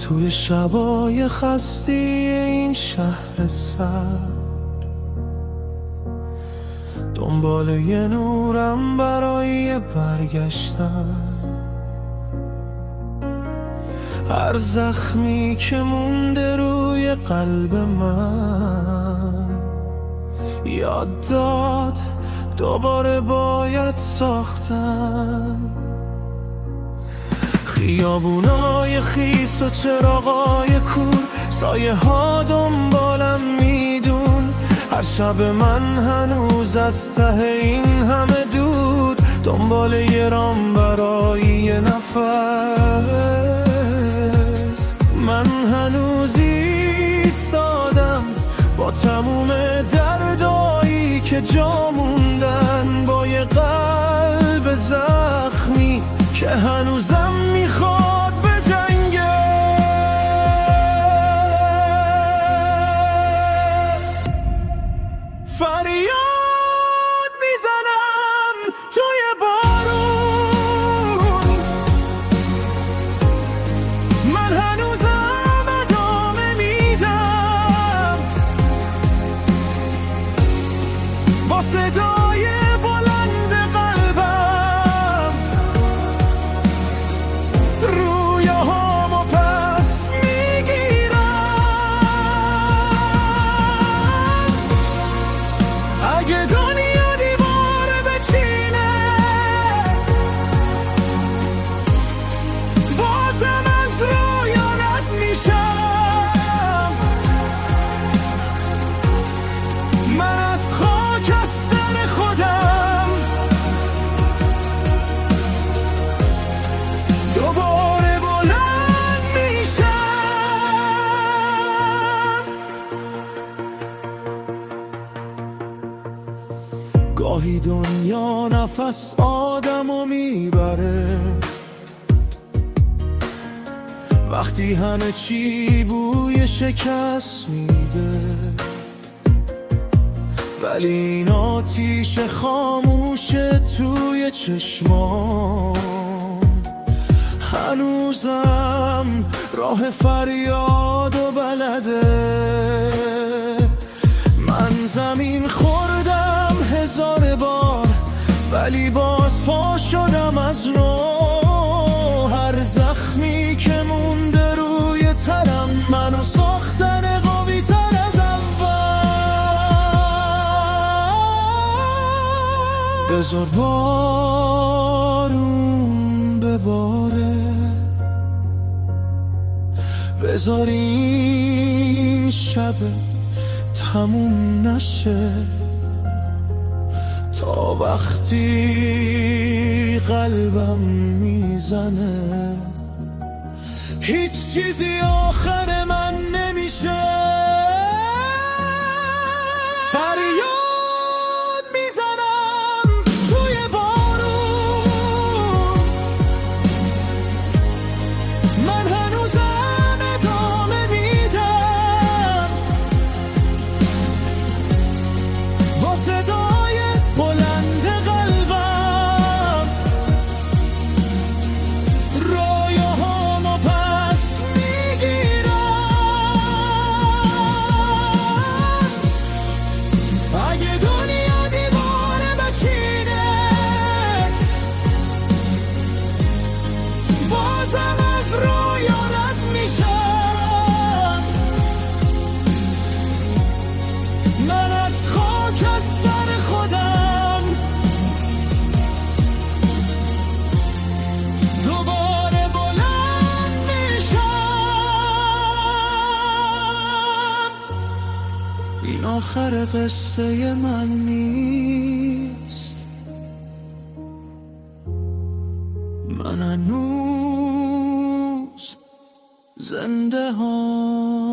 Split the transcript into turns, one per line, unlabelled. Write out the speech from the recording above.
توی شبای خستی این شهر سر، دنبال یه نورم برای برگشتن. هر زخمی که مونده روی قلب من یاد داد دوباره باید ساختم. خیابونای خیس و چراغای کور، سایه ها دنبالم میدون. هر شب من هنوز از ته این همه دود دنبال یه رام برای یه نفس. من هنوز ایستادم با تموم دردایی که جا موندن، با یه قلب زخمی که هنوزم میخواد به جنگه. فریاد میزنم توی بارون، من هنوزم ادامه میدم با صدای بلند قلبم. رویاهامو پس میگیرم. اگه دنیا دیواره بچینه بازم از رویا رد میشم. من از خاکستر خودم دوباره بلند میشم. گاهی دنیا نفس آدمو میبره وقتی همه چی بوی شکست میده، ولی این آتیش خاموشه توی چشمام هنوزم راه فریاد و بلده. من زمین خوردم 1000 بار ولی باز پا شدم از نو. هر زخمی که مونده روی تنم منو ساختن قوی تر از اول. بذار بارون بباره، بذار این شب تموم نشه تا وقتی قلبم میزنه هیچ چیزی آخر من نمیشه. فریاد میزنم توی بارون، من هنوزم ادامه میدم با صدای بلند قلبم. رویاهامو پس میگیرم. اگه دنیا دیواره بچینه بازم از رویا رد میشم. من از خاکستر خودم دوباره بلند میشم. این آخر قصه من نیست، من هنوز زنده هم.